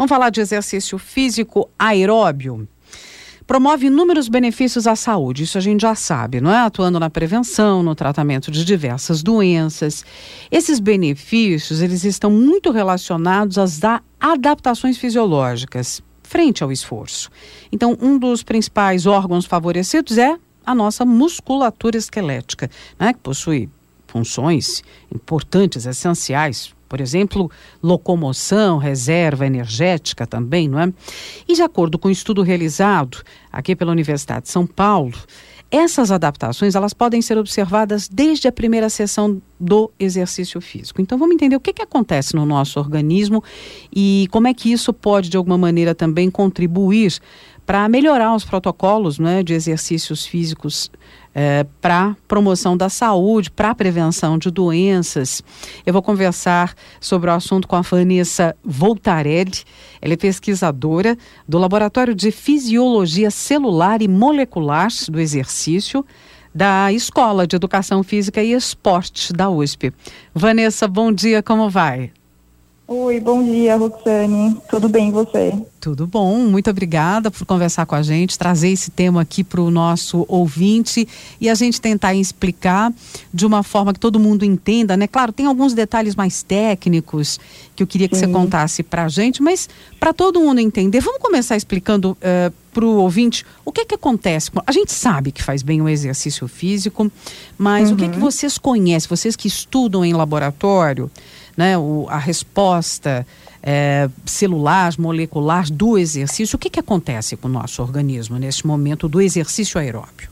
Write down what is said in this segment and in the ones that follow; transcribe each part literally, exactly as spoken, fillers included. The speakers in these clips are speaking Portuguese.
Vamos falar de exercício físico aeróbio. Promove inúmeros benefícios à saúde, isso a gente já sabe, não é? Atuando na prevenção, no tratamento de diversas doenças. Esses benefícios, eles estão muito relacionados às adaptações fisiológicas frente ao esforço. Então, um dos principais órgãos favorecidos é a nossa musculatura esquelética, né? Que possui funções importantes, essenciais. Por exemplo, locomoção, reserva energética também, não é? E de acordo com um estudo realizado aqui pela Universidade de São Paulo, essas adaptações, elas podem ser observadas desde a primeira sessão do exercício físico. Então, vamos entender o que, que acontece no nosso organismo e como é que isso pode, de alguma maneira, também contribuir para melhorar os protocolos, né, de exercícios físicos é, para promoção da saúde, para a prevenção de doenças. Eu vou conversar sobre o assunto com a Vanessa Voltarelli. Ela é pesquisadora do Laboratório de Fisiologia Celular e Molecular do Exercício da Escola de Educação Física e Esporte da U S P. Vanessa, bom dia, como vai? Oi, bom dia, Roxane. Tudo bem e você? Tudo bom, muito obrigada por conversar com a gente, trazer esse tema aqui para o nosso ouvinte e a gente tentar explicar de uma forma que todo mundo entenda, né? Claro, tem alguns detalhes mais técnicos que eu queria que Sim. você contasse para a gente, mas para todo mundo entender, vamos começar explicando uh, para o ouvinte o que que acontece. A gente sabe que faz bem o exercício físico, mas uhum. o que que vocês conhecem, vocês que estudam em laboratório, né, o, a resposta é, celular, molecular do exercício, o que que acontece com o nosso organismo nesse momento do exercício aeróbio?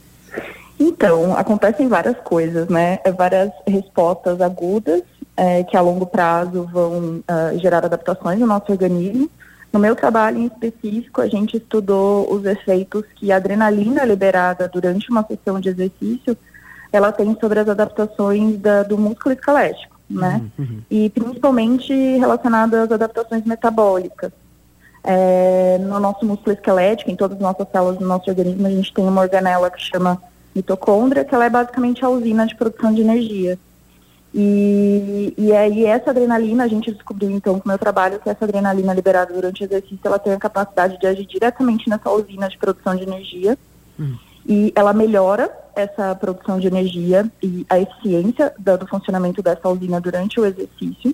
Então, acontecem várias coisas, né, várias respostas agudas é, que a longo prazo vão uh, gerar adaptações no nosso organismo. No meu trabalho em específico, a gente estudou os efeitos que a adrenalina liberada durante uma sessão de exercício, ela tem sobre as adaptações da, do músculo esquelético. Né? Uhum, uhum. E principalmente relacionado às adaptações metabólicas. É, no nosso músculo esquelético, em todas as nossas células do nosso organismo, a gente tem uma organela que chama mitocôndria, que ela é basicamente a usina de produção de energia. E, e aí essa adrenalina, a gente descobriu então com o meu trabalho que essa adrenalina liberada durante o exercício, ela tem a capacidade de agir diretamente nessa usina de produção de energia. Uhum. E ela melhora essa produção de energia e a eficiência do, do funcionamento dessa usina durante o exercício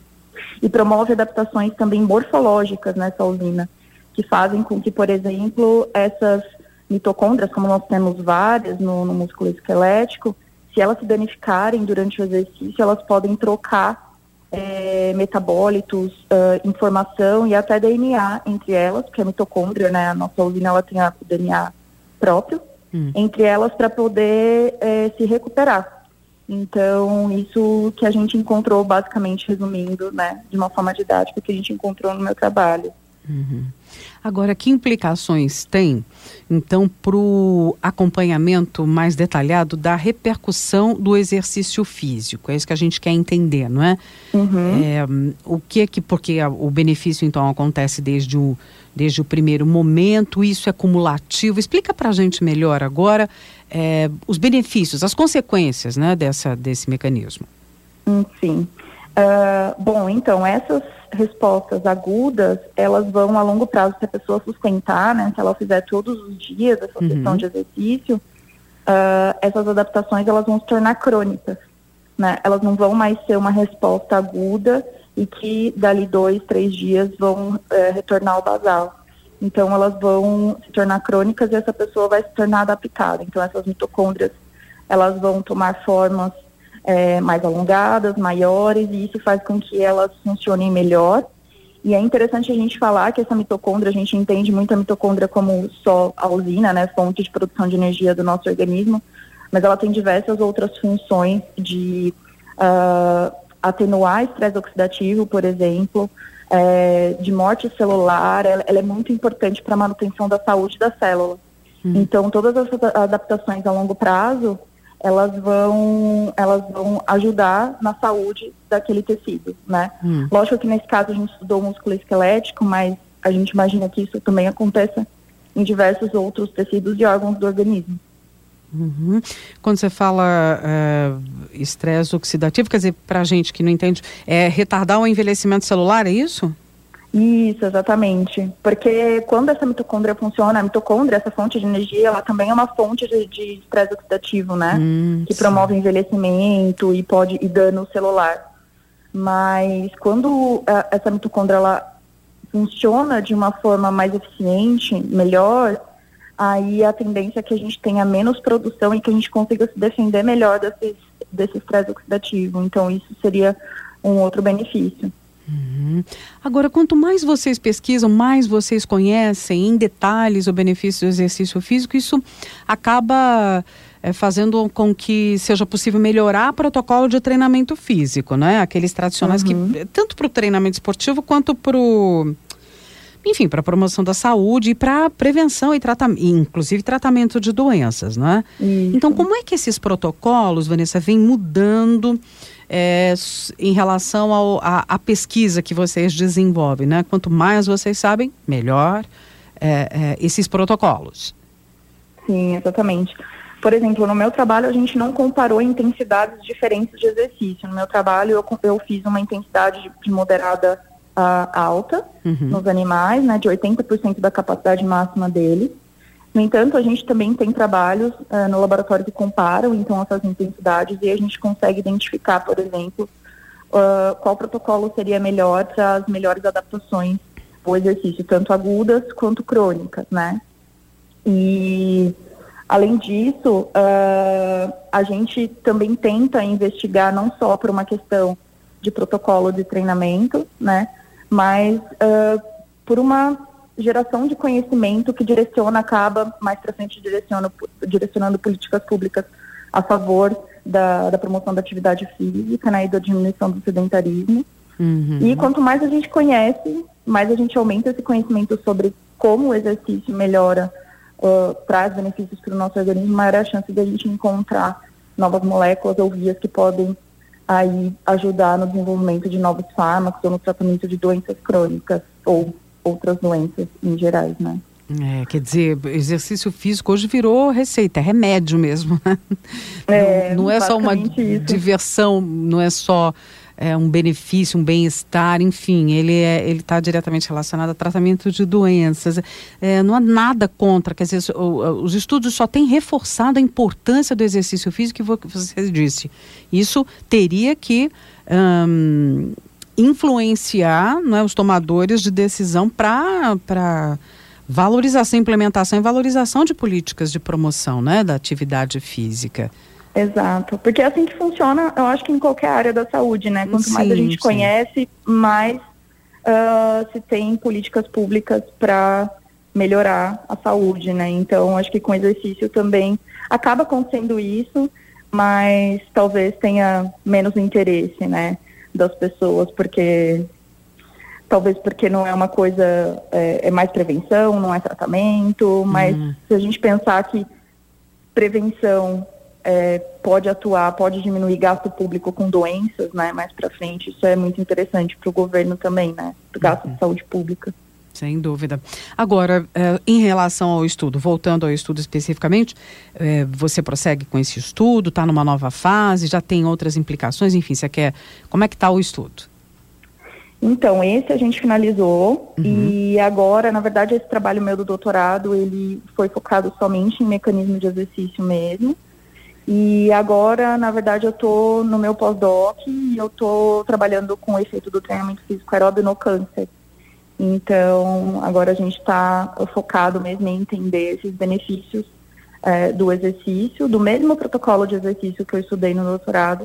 e promove adaptações também morfológicas nessa usina, que fazem com que, por exemplo, essas mitocôndrias, como nós temos várias no, no músculo esquelético, se elas se danificarem durante o exercício, elas podem trocar é, metabólitos, uh, informação e até D N A entre elas, porque a mitocôndria, né, a nossa usina, ela tem o D N A próprio, Hum. entre elas para poder é, se recuperar. Então, isso que a gente encontrou, basicamente, resumindo, né, de uma forma didática, que a gente encontrou no meu trabalho. Uhum. Agora, que implicações tem, então, para o acompanhamento mais detalhado da repercussão do exercício físico? É isso que a gente quer entender, não é? Uhum. É o que é que, porque a, o benefício, então, acontece desde o desde o primeiro momento, isso é cumulativo. Explica para a gente melhor agora é, os benefícios, as consequências, né, dessa, desse mecanismo. Hum, sim. Uh, bom, então, essas respostas agudas, elas vão a longo prazo, se a pessoa sustentar, né, se ela fizer todos os dias essa uhum. sessão de exercício, uh, essas adaptações, elas vão se tornar crônicas, né? Elas não vão mais ser uma resposta aguda e que dali dois, três dias vão é, retornar ao basal. Então, elas vão se tornar crônicas e essa pessoa vai se tornar adaptada. Então, essas mitocôndrias, elas vão tomar formas é, mais alongadas, maiores, e isso faz com que elas funcionem melhor. E é interessante a gente falar que essa mitocôndria, a gente entende muito a mitocôndria como só a usina, né, fonte de produção de energia do nosso organismo, mas ela tem diversas outras funções de Uh, atenuar estresse oxidativo, por exemplo, é, de morte celular, ela, ela é muito importante para a manutenção da saúde da célula. Hum. Então, todas as adaptações a longo prazo, elas vão, elas vão ajudar na saúde daquele tecido, né? Hum. Lógico que nesse caso a gente estudou o músculo esquelético, mas a gente imagina que isso também aconteça em diversos outros tecidos e órgãos do organismo. Uhum. Quando você fala estresse uh, oxidativo, quer dizer, para a gente que não entende, é retardar o envelhecimento celular, é isso? Isso, exatamente. Porque quando essa mitocôndria funciona, a mitocôndria, essa fonte de energia, ela também é uma fonte de, de estresse oxidativo, né? Hum, que sim. promove envelhecimento e pode e dano celular. Mas quando a, essa mitocôndria ela funciona de uma forma mais eficiente, melhor, aí a tendência é que a gente tenha menos produção e que a gente consiga se defender melhor desse, desse estresse oxidativo. Então isso seria um outro benefício. Uhum. Agora, quanto mais vocês pesquisam, mais vocês conhecem em detalhes o benefício do exercício físico, isso acaba é, fazendo com que seja possível melhorar o protocolo de treinamento físico, né? Aqueles tradicionais uhum. que, tanto para o treinamento esportivo quanto para o, enfim, para a promoção da saúde e para prevenção e tratamento, inclusive tratamento de doenças, né? Isso. Então, como é que esses protocolos, Vanessa, vêm mudando É, em relação à pesquisa que vocês desenvolvem, né? Quanto mais vocês sabem, melhor é, é, esses protocolos. Sim, exatamente. Por exemplo, no meu trabalho a gente não comparou intensidades diferentes de exercício. No meu trabalho eu, eu fiz uma intensidade de, de moderada a alta uhum. nos animais, né? De oitenta por cento da capacidade máxima deles. No entanto, a gente também tem trabalhos uh, no laboratório que comparam, então, essas intensidades e a gente consegue identificar, por exemplo, uh, qual protocolo seria melhor para as melhores adaptações ao exercício, tanto agudas quanto crônicas, né? E, além disso, uh, a gente também tenta investigar não só por uma questão de protocolo de treinamento, né? Mas uh, por uma geração de conhecimento que direciona, acaba mais para frente direciona, direcionando políticas públicas a favor da, da promoção da atividade física, né, e da diminuição do sedentarismo. Uhum. E quanto mais a gente conhece, mais a gente aumenta esse conhecimento sobre como o exercício melhora, uh, traz benefícios para o nosso organismo, maior é a chance de a gente encontrar novas moléculas ou vias que podem aí ajudar no desenvolvimento de novos fármacos ou no tratamento de doenças crônicas ou outras doenças em gerais, né? É, quer dizer, exercício físico hoje virou receita, é remédio mesmo, né? É, não, não é só uma isso. diversão, não é só é, um benefício, um bem-estar, enfim, ele é, ele está diretamente relacionado a tratamento de doenças. É, não há nada contra, quer dizer, os estudos só têm reforçado a importância do exercício físico que você disse. Isso teria que Hum, influenciar, não é, os tomadores de decisão para valorização, implementação e valorização de políticas de promoção, né, da atividade física. Exato, porque é assim que funciona, eu acho que em qualquer área da saúde, né? Quanto sim, mais a gente sim. conhece, mais uh, se tem políticas públicas para melhorar a saúde, né? Então, acho que com exercício também acaba acontecendo isso, mas talvez tenha menos interesse, né, das pessoas, porque talvez porque não é uma coisa, é, é mais prevenção, não é tratamento, mas uhum. se a gente pensar que prevenção é, pode atuar, pode diminuir gasto público com doenças, né, mais para frente, isso é muito interessante para o governo também, né, o gasto uhum. de saúde pública. Sem dúvida. Agora, eh, em relação ao estudo, voltando ao estudo especificamente, eh, você prossegue com esse estudo, está numa nova fase, já tem outras implicações, enfim, você quer... Como é que está o estudo? Então, esse a gente finalizou uhum. e agora, na verdade, esse trabalho meu do doutorado, ele foi focado somente em mecanismo de exercício mesmo. E agora, na verdade, eu estou no meu pós-doc e eu estou trabalhando com o efeito do treinamento físico aeróbio no câncer. Então, agora a gente está focado mesmo em entender esses benefícios é, do exercício, do mesmo protocolo de exercício que eu estudei no doutorado,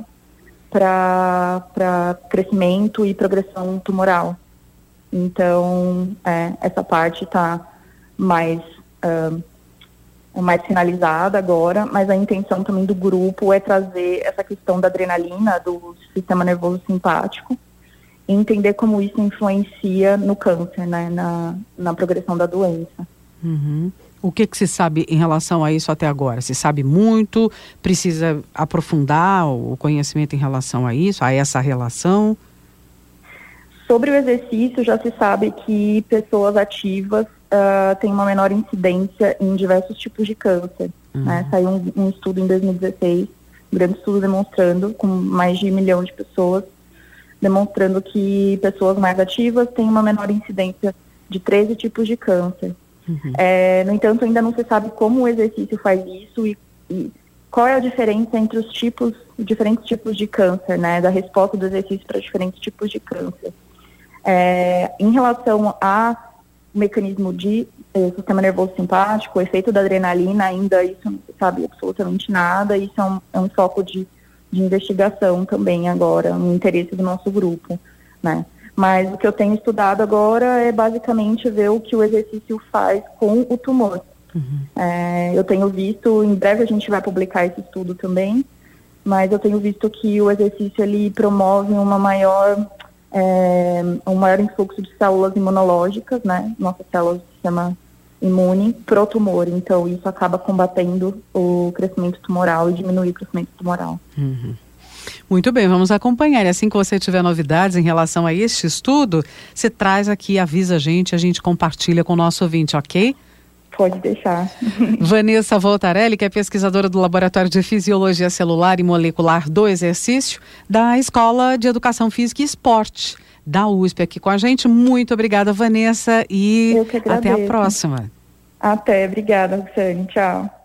para crescimento e progressão tumoral. Então, é, essa parte está mais, uh, mais finalizada agora, mas a intenção também do grupo é trazer essa questão da adrenalina, do sistema nervoso simpático, e entender como isso influencia no câncer, né, na, na progressão da doença. Uhum. O que que se sabe em relação a isso até agora? Se sabe muito? Precisa aprofundar o conhecimento em relação a isso, a essa relação? Sobre o exercício, já se sabe que pessoas ativas uh, têm uma menor incidência em diversos tipos de câncer. Uhum. Né? Saiu um, um estudo em dois mil e dezesseis, um grande estudo demonstrando, com mais de um milhão de pessoas, demonstrando que pessoas mais ativas têm uma menor incidência de treze tipos de câncer. Uhum. É, no entanto, ainda não se sabe como o exercício faz isso e, e qual é a diferença entre os tipos, diferentes tipos de câncer, né, da resposta do exercício para diferentes tipos de câncer. É, em relação ao mecanismo de eh, sistema nervoso simpático, o efeito da adrenalina, ainda isso não se sabe absolutamente nada, isso é um, é um foco de, de investigação também agora, no interesse do nosso grupo, né. Mas o que eu tenho estudado agora é basicamente ver o que o exercício faz com o tumor. Uhum. É, eu tenho visto, em breve a gente vai publicar esse estudo também, mas eu tenho visto que o exercício ele promove uma maior, é, um maior influxo de células imunológicas, né? Nossas células do sistema imune pro tumor. Então isso acaba combatendo o crescimento tumoral e diminui o crescimento tumoral. Uhum. Muito bem, vamos acompanhar. E assim que você tiver novidades em relação a este estudo, você traz aqui, avisa a gente, a gente compartilha com o nosso ouvinte, ok? Pode deixar. Vanessa Voltarelli, que é pesquisadora do Laboratório de Fisiologia Celular e Molecular do Exercício, da Escola de Educação Física e Esporte, da U S P, aqui com a gente. Muito obrigada, Vanessa, e Eu que agradeço. Até a próxima. Até, obrigada, Roxane. Tchau.